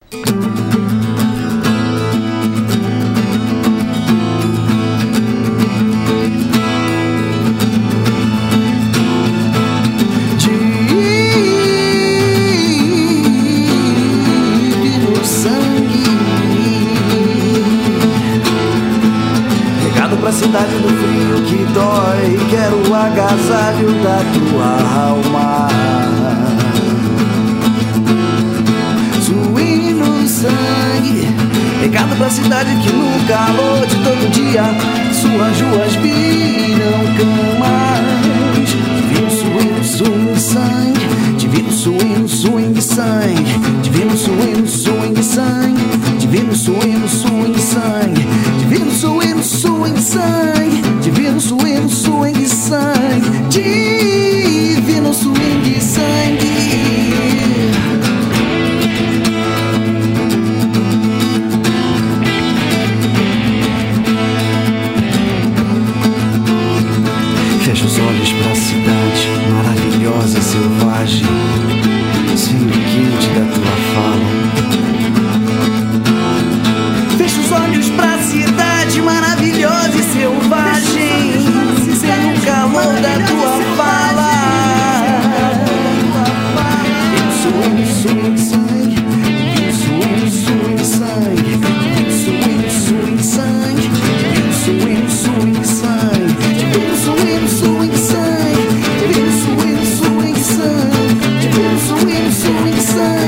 Divino sangue, regado pra cidade do frio que dói. Quero o agasalho da tua alma. Suíno sangue, regado pra cidade que no calor de todo dia suas ruas viram camas. Divino suíno, suíno sangue, divino suíno, swing sangue, divino suíno, swing sangue, divino suíno, swing sangue, divino suíno, swing sangue, divino suíno, swing sangue, divino swing sangue. Fecha os olhos pra cidade maravilhosa, selvagem, sem o quente da tua fala. Fecha os olhos pra cidade maravilhosa e selvagem, sem o calor da tua fala. Swing, swing, sangue, swing, swing, sangue, swing, swing, sangue, swing, swing, sangue, swing, swing, sangue, swing, swing, sangue, swing, swing, sangue.